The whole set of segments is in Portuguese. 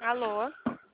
Alô?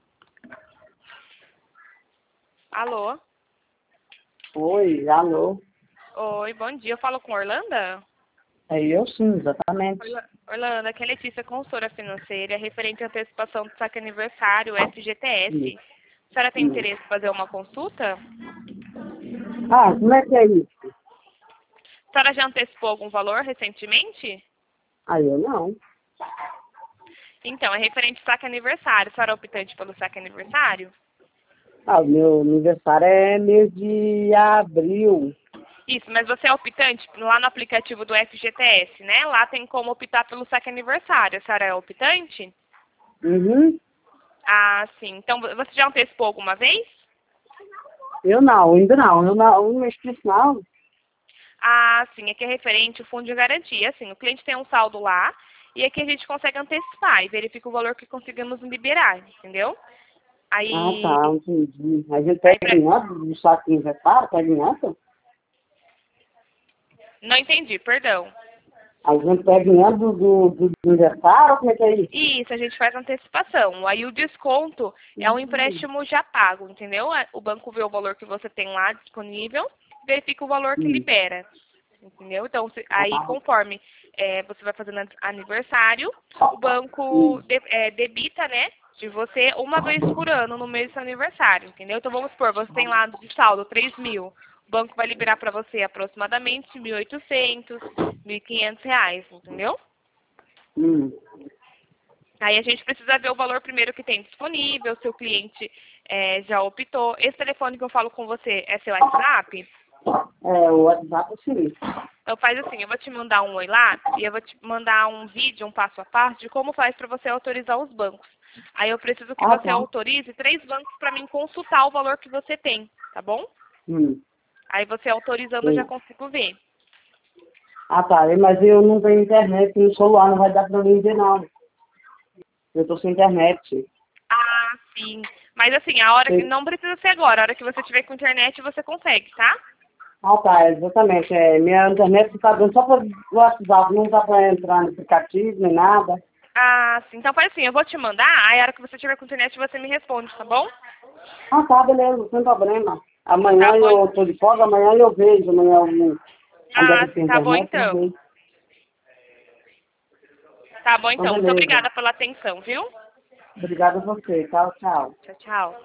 Alô? Oi, alô. Oi, bom dia. Eu falo com Orlando? É eu sim, exatamente. Orlando, aqui é Letícia, consultora financeira, referente à antecipação do saque aniversário FGTS. A senhora tem interesse em fazer uma consulta? Ah, como é que é isso? A senhora já antecipou algum valor recentemente? Aí eu não. Então, é referente ao saque aniversário. A senhora é optante pelo saque aniversário? Ah, o meu aniversário é mês de abril. Isso, mas você é optante lá no aplicativo do FGTS, né? Lá tem como optar pelo saque aniversário. A senhora é optante? Uhum. Ah, sim. Então, você já antecipou alguma vez? Eu não, ainda não. Eu não mexi nisso não. Ah, sim. Aqui é referente ao fundo de garantia. Assim, o cliente tem um saldo lá e aqui a gente consegue antecipar e verifica o valor que conseguimos liberar, entendeu? Ah, Aí, tá, entendi. A gente aí pega em antes do saco de aniversário, pega em antes? não entendi, perdão. A gente pega em antes do aniversário, como é que é isso? Isso, a gente faz antecipação. Aí o desconto é um empréstimo já pago, entendeu? O banco vê o valor que você tem lá disponível, verifica o valor que Sim. libera, entendeu? Então, Ah, aí tá. conforme você vai fazendo aniversário, o banco Sim. debita, né, de você uma vez por ano no mês do seu aniversário, entendeu? Então, vamos supor, você tem lá de saldo 3.000, o banco vai liberar para você aproximadamente 1.800, R$ 1.500, entendeu? Hum. Aí a gente precisa ver o valor primeiro que tem disponível, se o cliente já optou. Esse telefone que eu falo com você é seu WhatsApp? É, o WhatsApp sim. Então faz assim, eu vou te mandar um oi lá e eu vou te mandar um vídeo, um passo a passo de como faz para você autorizar os bancos. Aí eu preciso que Ah, você tá. autorize 3 bancos para mim consultar o valor que você tem, tá bom? Hum. Aí você autorizando eu já Sim. consigo ver. Ah, tá. Mas eu não tenho internet no celular, não vai dar pra mim ver, não. Eu tô sem internet. Ah, sim. Mas assim, a hora que Tem- não precisa ser agora, a hora que você tiver com internet você consegue, tá? Ah, tá, exatamente. É, minha internet tá dando só para o WhatsApp, não dá para entrar no aplicativo nem nada. Ah, sim. Então faz assim, eu vou te mandar, aí a hora que você tiver com internet você me responde, tá bom? Ah, tá, beleza, não tem problema. Tá Amanhã bom. eu tô de folga, amanhã eu vejo, amanhã onde é Ah, que sim, tem tá bom internet, eu então. vejo. Tá bom Então, então. Muito beleza. obrigada pela atenção, viu? Obrigada a você. Tchau, tchau. Tchau, tchau.